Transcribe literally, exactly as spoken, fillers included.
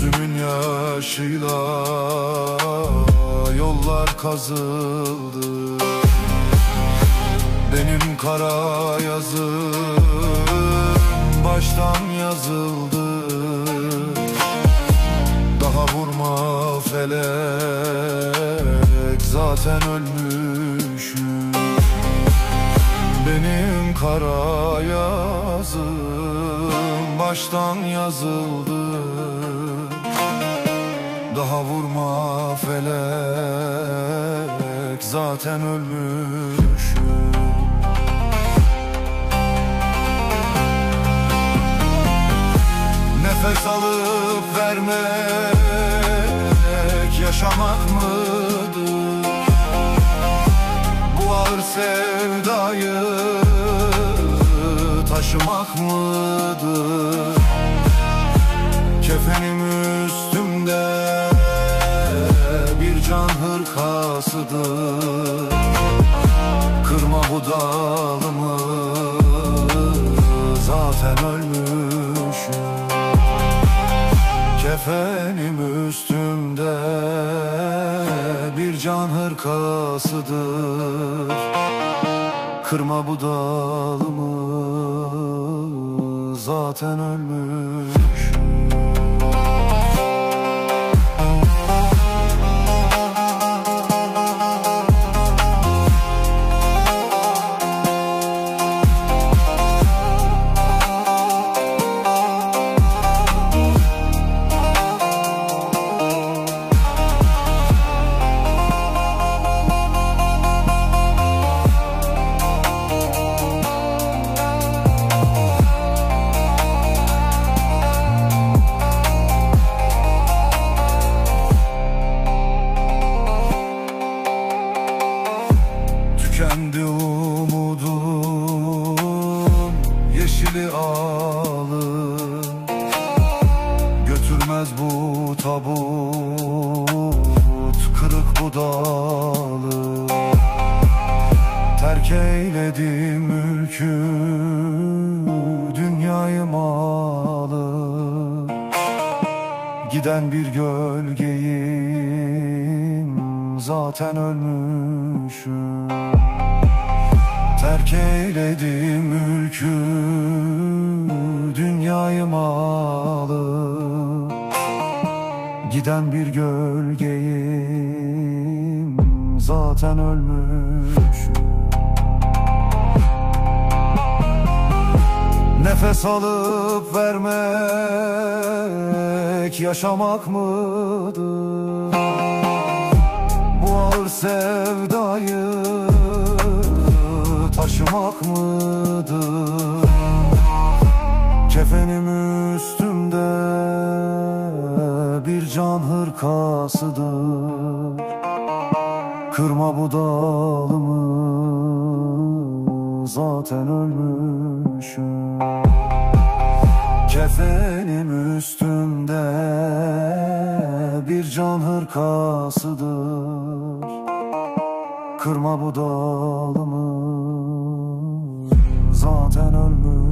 Gözümün yaşıyla yollar kazıldı. Benim kara yazım baştan yazıldı. Daha vurma felek, zaten ölmüşüm. Benim kara yazım baştan yazıldı. Daha vurma felek, zaten ölmüşüm. Nefes alıp vermek yaşamak mıdır? Bu ağır sevdayı taşımak mıdır? Kefenim üstümde bir can hırkasıdır. Kırma bu dalımı, zaten ölmüşüm. Kefenim üstümde bir can hırkasıdır. Kırma bu dalımı, zaten ölmüşüm. Tükendi umudum, yeşili alır. Götürmez bu tabut, kırık bu dalı. Terk eyledim mülkü, dünyayı malı. Giden bir gölgeyim, zaten ölmüşüm. Terk eyledim mülkü, dünyayı malı. Giden bir gölgeyim, zaten ölmüşüm. Nefes alıp vermek yaşamak mıdır? Bu ağır sevdayı taşımak mıdır? Kefenim üstümde bir can hırkasıdır. Kırma bu dalımı, zaten ölmüşüm. Kefenim üstümde bir can hırkasıdır. Kırma bu dalımı, zaten ölmüşüm.